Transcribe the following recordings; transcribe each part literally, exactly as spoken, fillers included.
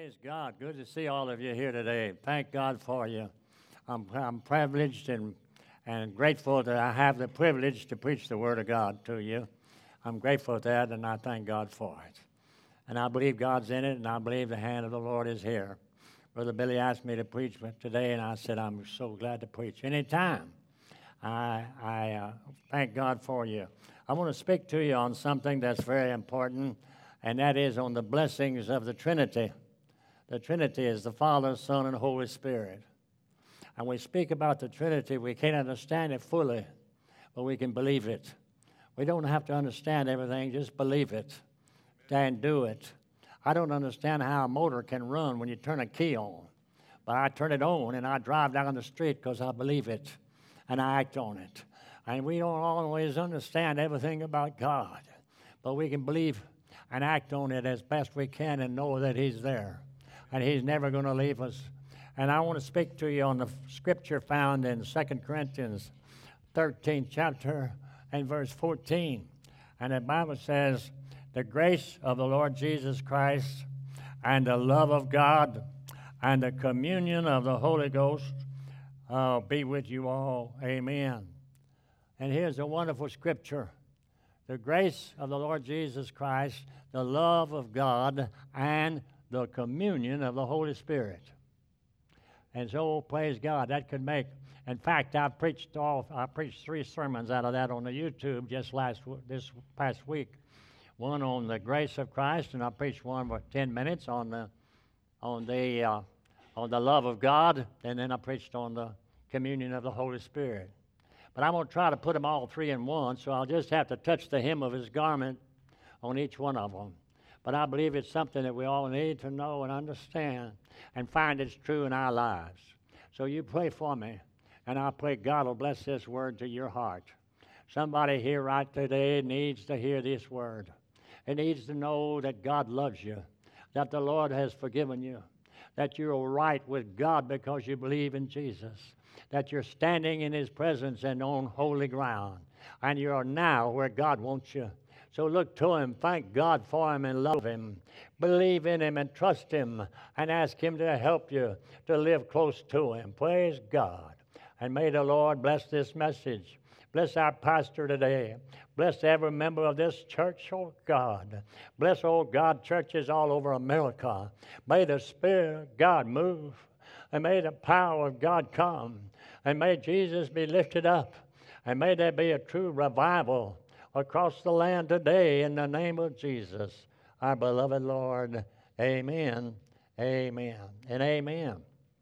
Praise God. Good to see all of you here today. Thank God for you. I'm, I'm privileged and, and grateful that I have the privilege to preach the Word of God to you. I'm grateful for that, and I thank God for it. And I believe God's in it, and I believe the hand of the Lord is here. Brother Billy asked me to preach today, and I said, I'm so glad to preach anytime. I, I uh, thank God for you. I want to speak to you on something that's very important, and that is on the blessings of the Trinity. The Trinity is the Father, Son, and Holy Spirit. And we speak about the Trinity. We can't understand it fully, but we can believe it. We don't have to understand everything, just believe it and do it. I don't understand how a motor can run when you turn a key on, but I turn it on and I drive down the street because I believe it and I act on it. And we don't always understand everything about God, but we can believe and act on it as best we can and know that He's there and He's never going to leave us. And I want to speak to you on the scripture found in Second Corinthians thirteenth chapter and verse fourteen. And the Bible says, the grace of the Lord Jesus Christ and the love of God and the communion of the Holy Ghost uh, be with you all. Amen. And here's a wonderful scripture. The grace of the Lord Jesus Christ, the love of God, and the communion of the Holy Spirit. And so, praise God, that could make, in fact, I preached all, I preached three sermons out of that on the YouTube just last, this past week. One on the grace of Christ, and I preached one for ten minutes on the, on the, uh, on the love of God, and then I preached on the communion of the Holy Spirit. But I'm going to try to put them all three in one, so I'll just have to touch the hem of His garment on each one of them. But I believe it's something that we all need to know and understand and find it's true in our lives. So you pray for me, and I pray God will bless this word to your heart. Somebody here right today needs to hear this word. It needs to know that God loves you, that the Lord has forgiven you, that you're right with God because you believe in Jesus, that you're standing in His presence and on holy ground, and you are now where God wants you. So look to Him, thank God for Him, and love Him. Believe in Him and trust Him and ask Him to help you to live close to Him. Praise God. And may the Lord bless this message. Bless our pastor today. Bless every member of this church, oh God. Bless, oh God, churches all over America. May the Spirit of God move, and may the power of God come, and may Jesus be lifted up, and may there be a true revival across the land today in the name of Jesus, our beloved Lord. Amen, amen, and amen.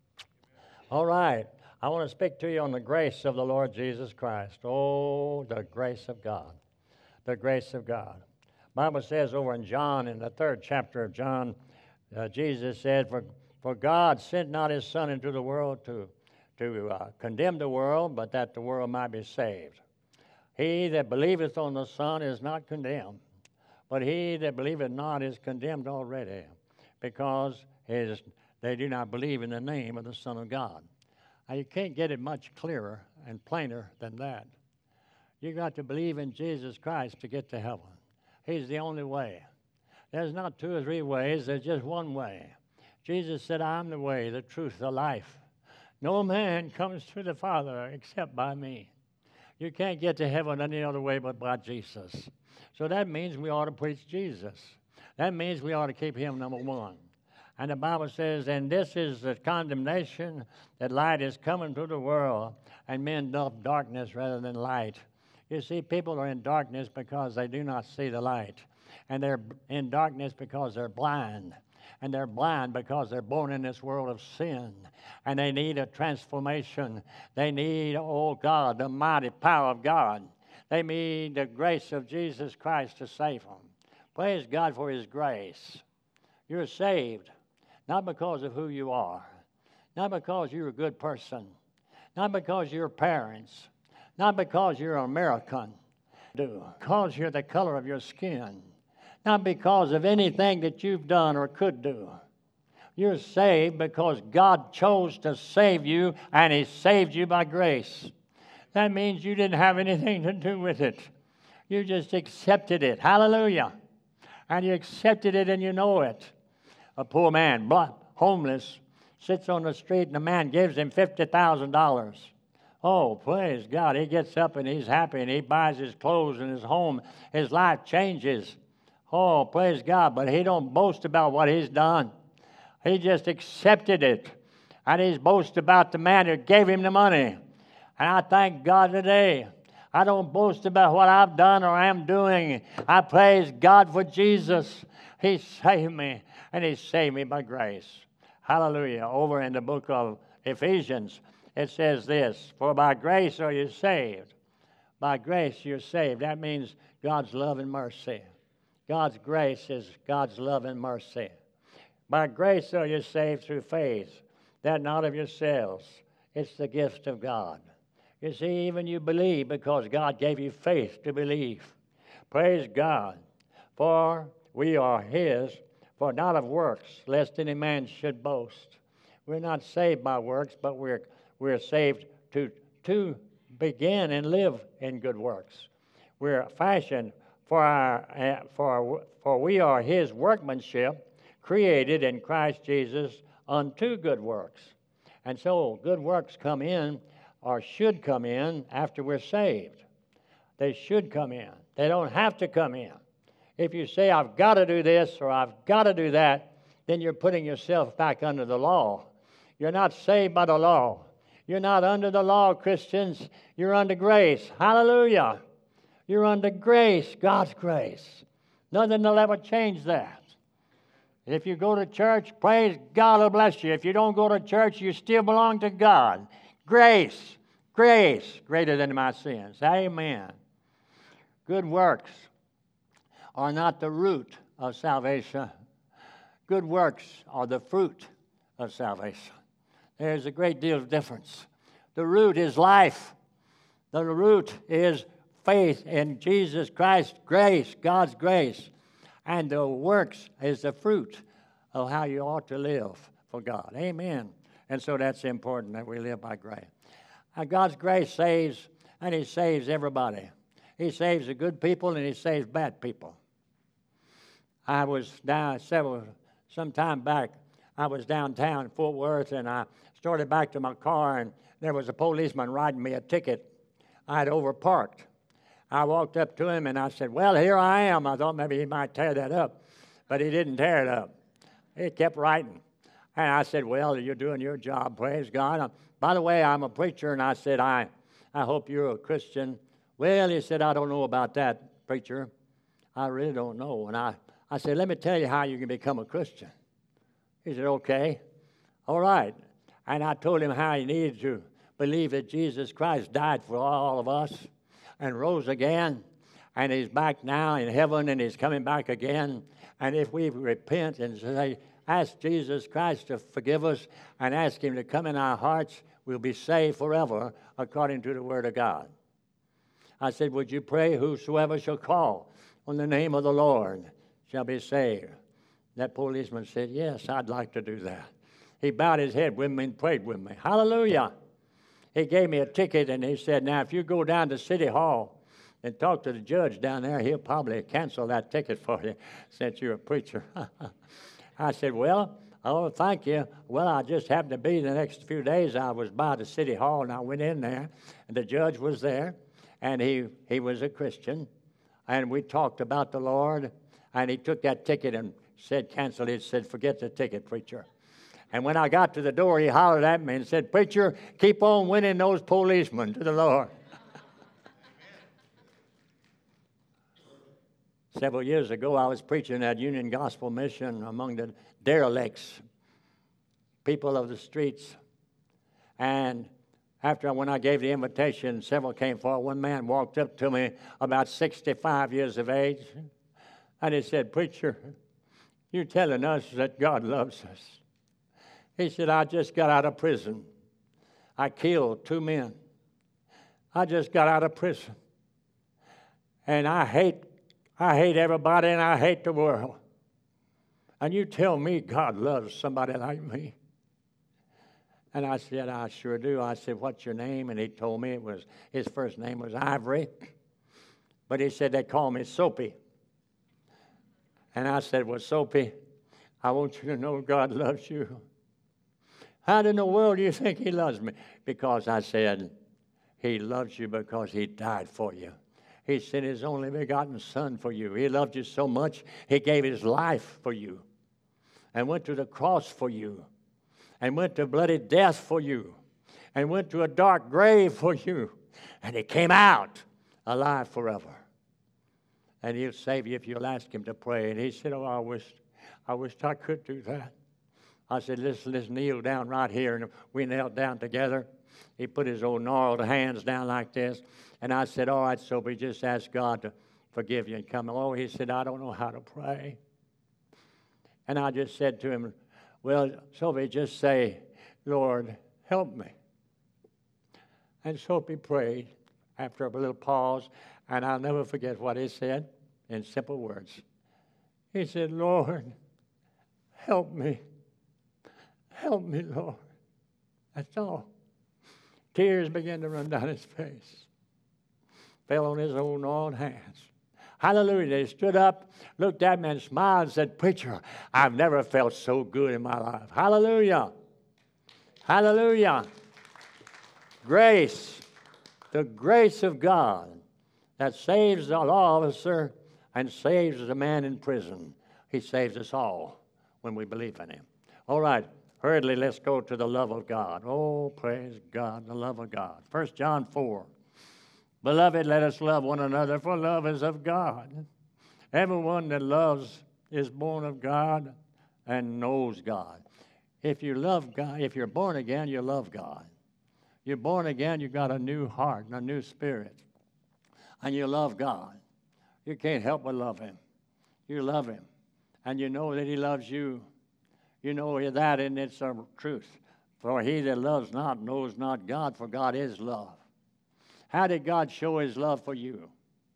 All right. I want to speak to you on the grace of the Lord Jesus Christ. Oh, the grace of God. The grace of God. The Bible says over in John, in the third chapter of John, uh, Jesus said, for, for God sent not His Son into the world to, to uh, condemn the world, but that the world might be saved. He that believeth on the Son is not condemned, but he that believeth not is condemned already, because his, they do not believe in the name of the Son of God. Now, you can't get it much clearer and plainer than that. You got to believe in Jesus Christ to get to heaven. He's the only way. There's not two or three ways. There's just one way. Jesus said, I'm the way, the truth, the life. No man comes to the Father except by me. You can't get to heaven any other way but by Jesus. So that means we ought to preach Jesus. That means we ought to keep Him number one. And the Bible says, and this is the condemnation, that light is coming to the world, and men love darkness rather than light. You see, people are in darkness because they do not see the light. And they're in darkness because they're blind. And they're blind because they're born in this world of sin. And they need a transformation. They need, oh God, the mighty power of God. They need the grace of Jesus Christ to save them. Praise God for His grace. You're saved. Not because of who you are, not because you're a good person, not because you're parents, not because you're American, because you're the color of your skin, not because of anything that you've done or could do. You're saved because God chose to save you, and He saved you by grace. That means you didn't have anything to do with it. You just accepted it. Hallelujah. And you accepted it and you know it. A poor man, blo- homeless, sits on the street and the man gives him fifty thousand dollars. Oh, praise God. He gets up and he's happy and he buys his clothes and his home. His life changes. Oh, praise God. But he don't boast about what he's done. He just accepted it. And he's boast about the man who gave him the money. And I thank God today. I don't boast about what I've done or am doing. I praise God for Jesus. He saved me, and He saved me by grace. Hallelujah. Over in the book of Ephesians, it says this, for by grace are you saved. By grace you're saved. That means God's love and mercy. God's grace is God's love and mercy. By grace are you saved through faith, that not of yourselves. It's the gift of God. You see, even you believe because God gave you faith to believe. Praise God. For we are His, for not of works, lest any man should boast. We're not saved by works, but we're we're saved to to begin and live in good works. We're fashioned for our uh, for for we are His workmanship, created in Christ Jesus unto good works. And so good works come in, or should come in, after we're saved. They should come in. They don't have to come in. If you say, I've got to do this or I've got to do that, then you're putting yourself back under the law. You're not saved by the law. You're not under the law, Christians. You're under grace. Hallelujah. You're under grace, God's grace. Nothing will ever change that. If you go to church, praise God will bless you. If you don't go to church, you still belong to God. Grace, grace, greater than my sins. Amen. Good works are not the root of salvation. Good works are the fruit of salvation. There's a great deal of difference. The root is life. The root is faith in Jesus Christ, grace, God's grace. And the works is the fruit of how you ought to live for God. Amen. And so that's important that we live by grace. And God's grace saves, and He saves everybody. He saves the good people and He saves bad people. I was down several, some time back, I was downtown in Fort Worth, and I started back to my car, and there was a policeman writing me a ticket. I had overparked. I walked up to him, and I said, well, here I am. I thought maybe he might tear that up, but he didn't tear it up. He kept writing. And I said, well, you're doing your job, praise God. Uh, by the way, I'm a preacher, and I said, I, I hope you're a Christian. Well, he said, I don't know about that, preacher. I really don't know. And I, I said, let me tell you how you can become a Christian. He said, okay, all right. And I told him how he needed to believe that Jesus Christ died for all of us and rose again, and He's back now in heaven, and He's coming back again. And if we repent and say, ask Jesus Christ to forgive us and ask Him to come in our hearts, we'll be saved forever according to the Word of God. I said, would you pray, whosoever shall call on the name of the Lord shall be saved? That policeman said, yes, I'd like to do that. He bowed his head with me and prayed with me. Hallelujah. He gave me a ticket, and he said, now, if you go down to City Hall and talk to the judge down there, he'll probably cancel that ticket for you since you're a preacher. I said, well, oh, thank you. Well, I just happened to be the next few days. I was by the City Hall, and I went in there, and the judge was there, and he, he was a Christian, and we talked about the Lord, and he took that ticket and said, cancel it, said, forget the ticket, preacher. And when I got to the door, he hollered at me and said, preacher, keep on winning those policemen to the Lord. Several years ago, I was preaching at Union Gospel Mission among the derelicts, people of the streets. And after when I gave the invitation, several came forward. One man walked up to me, about sixty-five years of age, and he said, preacher, you're telling us that God loves us. He said, I just got out of prison. I killed two men. I just got out of prison. And I hate, I hate everybody, and I hate the world. And you tell me God loves somebody like me. And I said, I sure do. I said, what's your name? And he told me it was, his first name was Ivory. But he said, they call me Soapy. And I said, well, Soapy, I want you to know God loves you. How in the world do you think he loves me? Because I said, he loves you because he died for you. He sent his only begotten Son for you. He loved you so much, he gave his life for you and went to the cross for you and went to bloody death for you and went to a dark grave for you. And he came out alive forever. And he'll save you if you'll ask him to pray. And he said, oh, I wish, I wish I could do that. I said, let's, let's kneel down right here. And we knelt down together. He put his old gnarled hands down like this. And I said, all right, Sophie, just ask God to forgive you and come. Oh, he said, I don't know how to pray. And I just said to him, well, Sophie, just say, Lord, help me. And Sophie prayed after a little pause, and I'll never forget what he said in simple words. He said, Lord, help me. Help me, Lord. That's all. Tears began to run down his face. Fell on his old gnarled hands. Hallelujah. They stood up, looked at me and smiled and said, preacher, I've never felt so good in my life. Hallelujah. Hallelujah. Grace. The grace of God that saves the law officer and saves the man in prison. He saves us all when we believe in him. All right. Hurriedly, let's go to the love of God. Oh, praise God, the love of God. First John four. Beloved, let us love one another, for love is of God. Everyone that loves is born of God and knows God. If you love God, if you're born again, you love God. You're born again, you've got a new heart and a new spirit. And you love God. You can't help but love him. You love him. And you know that he loves you. You know that, and it's a truth. For he that loves not knows not God, for God is love. How did God show his love for you?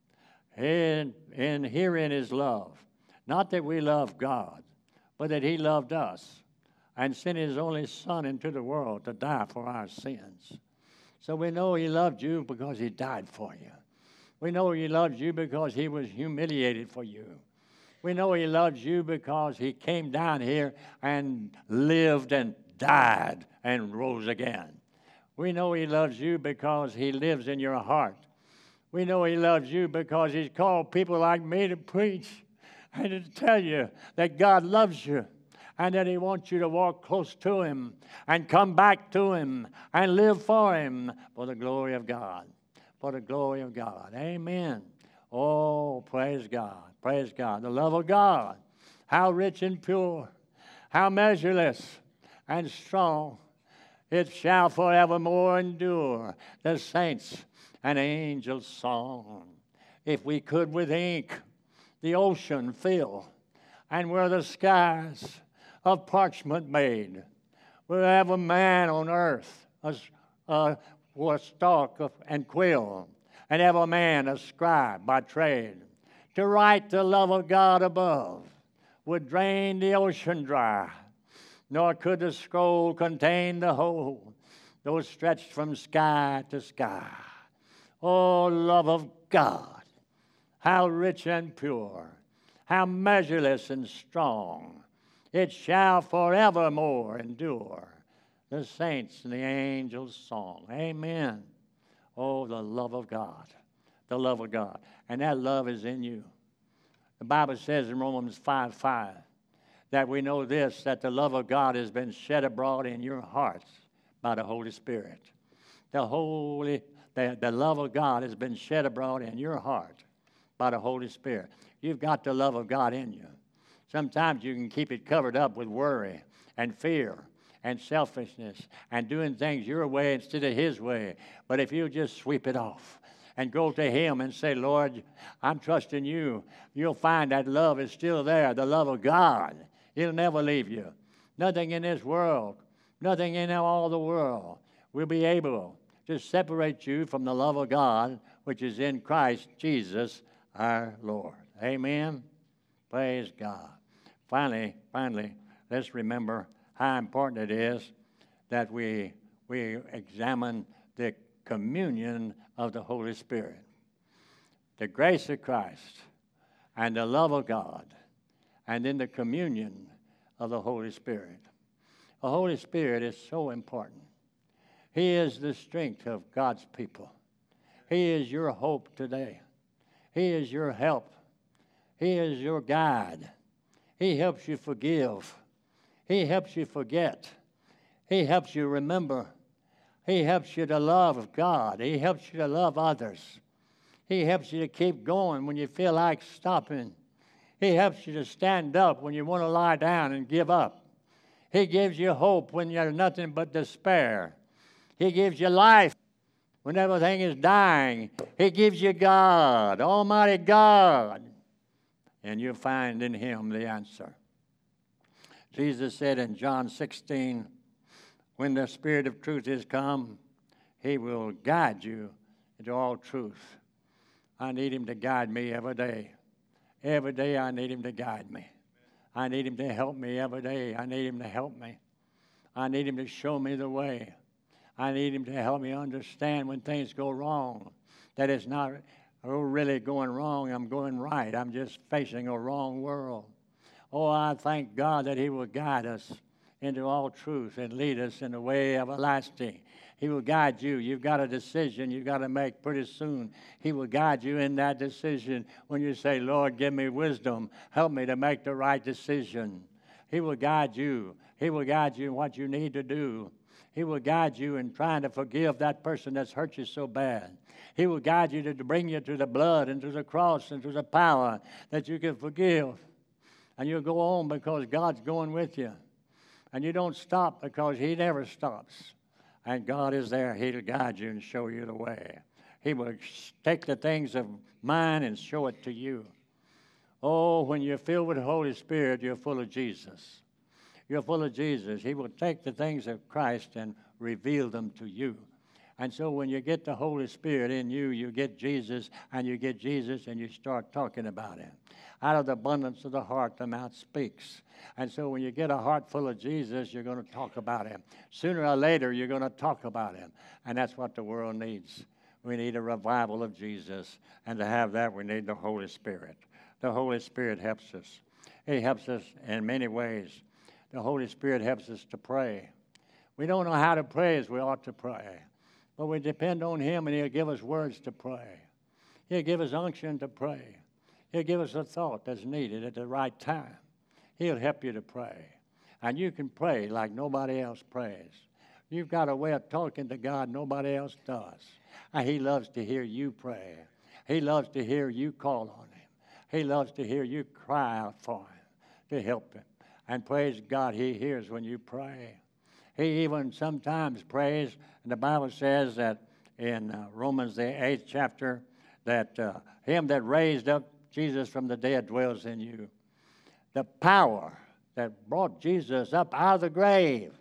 And, and herein is love. Not that we love God, but that he loved us and sent his only Son into the world to die for our sins. So we know he loved you because he died for you. We know he loves you because he was humiliated for you. We know he loves you because he came down here and lived and died and rose again. We know he loves you because he lives in your heart. We know he loves you because he's called people like me to preach and to tell you that God loves you and that he wants you to walk close to him and come back to him and live for him for the glory of God. For the glory of God. Amen. Oh, praise God. Praise God. The love of God. How rich and pure. How measureless and strong. It shall forevermore endure. The saints and angels' song. If we could with ink the ocean fill, and were the skies of parchment made, were ever man on earth a, a, a stalk of, and quill, and ever man a scribe by trade, to write the love of God above would drain the ocean dry, nor could the scroll contain the whole, though stretched from sky to sky. Oh, love of God, how rich and pure, how measureless and strong, it shall forevermore endure. The saints and the angels' song. Amen. Oh, the love of God. The love of God. And that love is in you. The Bible says in Romans five five that we know this, that the love of God has been shed abroad in your hearts by the Holy Spirit. The Holy, the, the love of God has been shed abroad in your heart by the Holy Spirit. You've got the love of God in you. Sometimes you can keep it covered up with worry and fear and selfishness and doing things your way instead of his way. But if you just sweep it off and go to him and say, Lord, I'm trusting you, you'll find that love is still there, the love of God. He'll never leave you. Nothing in this world, nothing in all the world will be able to separate you from the love of God, which is in Christ Jesus our Lord. Amen. Praise God. Finally, finally, let's remember how important it is that we, we examine the communion of the Holy Spirit. The grace of Christ and the love of God and then the communion of the Holy Spirit. The Holy Spirit is so important. He is the strength of God's people. He is your hope today. He is your help. He is your guide. He helps you forgive. He helps you forget. He helps you remember. He helps you to love God. He helps you to love others. He helps you to keep going when you feel like stopping. He helps you to stand up when you want to lie down and give up. He gives you hope when you're nothing but despair. He gives you life when everything is dying. He gives you God, Almighty God, and you'll find in Him the answer. Jesus said in John sixteen, when the Spirit of truth is come, He will guide you into all truth. I need Him to guide me every day. Every day I need Him to guide me. I need Him to help me every day. I need Him to help me. I need Him to show me the way. I need Him to help me understand when things go wrong, that it's not oh, really going wrong, I'm going right. I'm just facing a wrong world. Oh, I thank God that He will guide us into all truth and lead us in the way everlasting. He will guide you. You've got a decision you've got to make pretty soon. He will guide you in that decision when you say, Lord, give me wisdom. Help me to make the right decision. He will guide you. He will guide you in what you need to do. He will guide you in trying to forgive that person that's hurt you so bad. He will guide you to, to bring you to the blood and to the cross and to the power that you can forgive. And you'll go on because God's going with you. And you don't stop because He never stops. And God is there. He'll guide you and show you the way. He will take the things of mine and show it to you. Oh, when you're filled with the Holy Spirit, you're full of Jesus. You're full of Jesus. He will take the things of Christ and reveal them to you. And so when you get the Holy Spirit in you, you get Jesus, and you get Jesus, and you start talking about Him. Out of the abundance of the heart, the mouth speaks. And so when you get a heart full of Jesus, you're going to talk about Him. Sooner or later, you're going to talk about Him. And that's what the world needs. We need a revival of Jesus. And to have that, we need the Holy Spirit. The Holy Spirit helps us. He helps us in many ways. The Holy Spirit helps us to pray. We don't know how to pray as we ought to pray. But we depend on Him, and He'll give us words to pray. He'll give us unction to pray. He'll give us a thought that's needed at the right time. He'll help you to pray. And you can pray like nobody else prays. You've got a way of talking to God nobody else does. And He loves to hear you pray. He loves to hear you call on Him. He loves to hear you cry out for Him, to help Him. And praise God, He hears when you pray. He even sometimes prays, and the Bible says that in uh, Romans the eighth chapter, that uh, Him that raised up Jesus from the dead dwells in you. The power that brought Jesus up out of the grave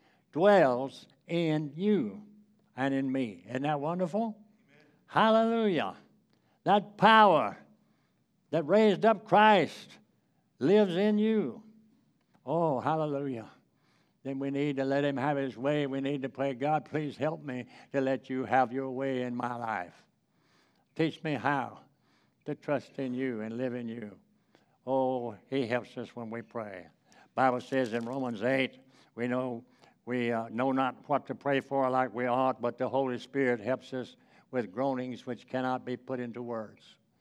dwells in you and in me. Isn't that wonderful? Amen. Hallelujah. That power that raised up Christ lives in you. Oh, hallelujah. Then we need to let Him have His way. We need to pray, God, please help me to let You have Your way in my life. Teach me how to trust in You and live in You. Oh, He helps us when we pray. Bible says in Romans eight, we know we uh, know not what to pray for like we ought, but the Holy Spirit helps us with groanings which cannot be put into words.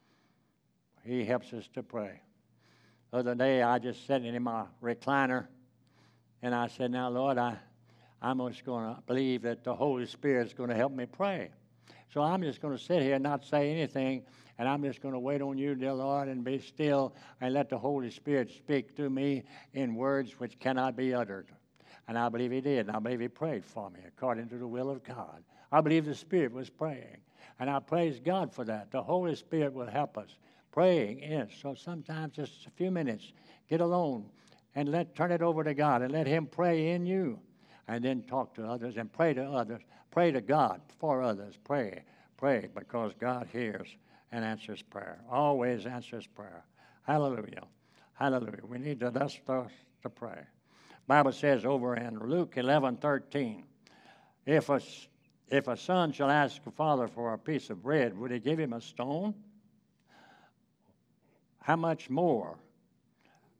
He helps us to pray. The other day, I just sat in my recliner, and I said, now, Lord, I, I'm just going to believe that the Holy Spirit is going to help me pray. So I'm just going to sit here and not say anything, and I'm just going to wait on You, dear Lord, and be still and let the Holy Spirit speak through me in words which cannot be uttered. And I believe He did, and I believe He prayed for me according to the will of God. I believe the Spirit was praying, and I praise God for that. The Holy Spirit will help us. Praying is, so sometimes just a few minutes, get alone and let turn it over to God and let Him pray in you, and then talk to others and pray to others. Pray to God for others. Pray, pray, because God hears and answers prayer. Always answers prayer. Hallelujah. Hallelujah. We need to thus thus to pray. Bible says over in Luke eleven thirteen, if a, if a son shall ask a father for a piece of bread, would he give him a stone? How much more?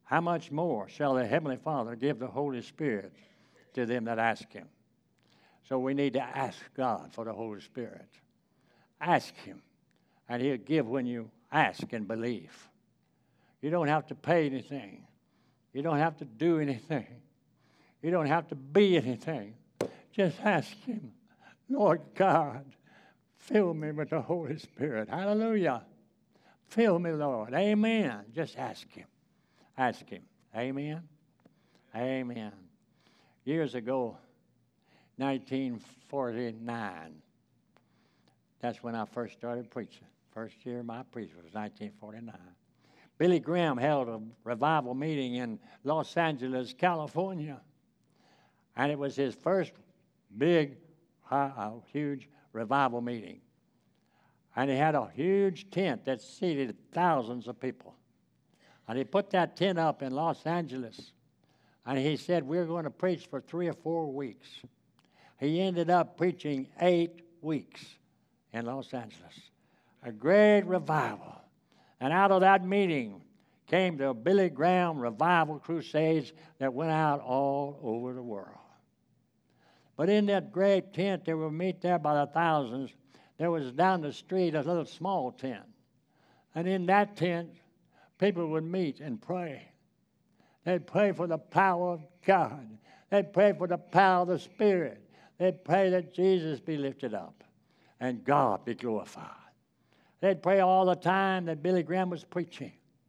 how much more shall the Heavenly Father give the Holy Spirit to them that ask Him? So we need to ask God for the Holy Spirit. Ask Him, and He'll give when you ask and believe. You don't have to pay anything. You don't have to do anything. You don't have to be anything. Just ask Him, Lord God, fill me with the Holy Spirit. Hallelujah. Fill me, Lord. Amen. Just ask Him. Ask Him. Amen. Amen. Years ago, nineteen forty-nine, that's when I first started preaching. First year of my preaching was nineteen forty-nine. Billy Graham held a revival meeting in Los Angeles, California. And it was his first big, uh, huge revival meeting. And he had a huge tent that seated thousands of people. And he put that tent up in Los Angeles. And he said, we're going to preach for three or four weeks. He ended up preaching eight weeks in Los Angeles. A great revival. And out of that meeting came the Billy Graham revival crusades that went out all over the world. But in that great tent, they would meet there by the thousands. There was down the street a little small tent. And in that tent, people would meet and pray. They'd pray for the power of God. They'd pray for the power of the Spirit. They'd pray that Jesus be lifted up and God be glorified. They'd pray all the time that Billy Graham was preaching.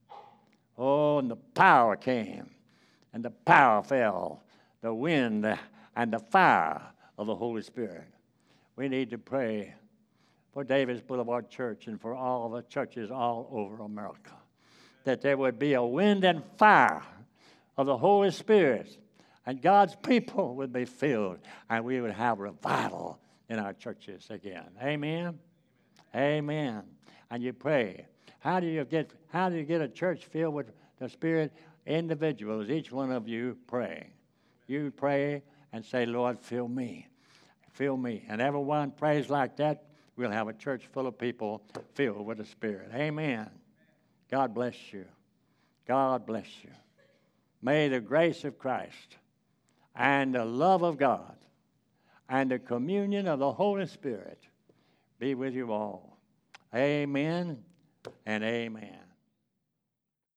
Oh, and the power came, and the power fell, the wind and the fire of the Holy Spirit. We need to pray for Davis Boulevard Church and for all the churches all over America, that there would be a wind and fire of the Holy Spirit, and God's people would be filled, and we would have revival in our churches again. Amen? Amen. And you pray. How do you get, how do you get a church filled with the Spirit? Individuals, each one of you pray. You pray and say, Lord, fill me. Fill me. And everyone prays like that, we'll have a church full of people filled with the Spirit. Amen. God bless you. God bless you. May the grace of Christ and the love of God and the communion of the Holy Spirit be with you all. Amen and amen.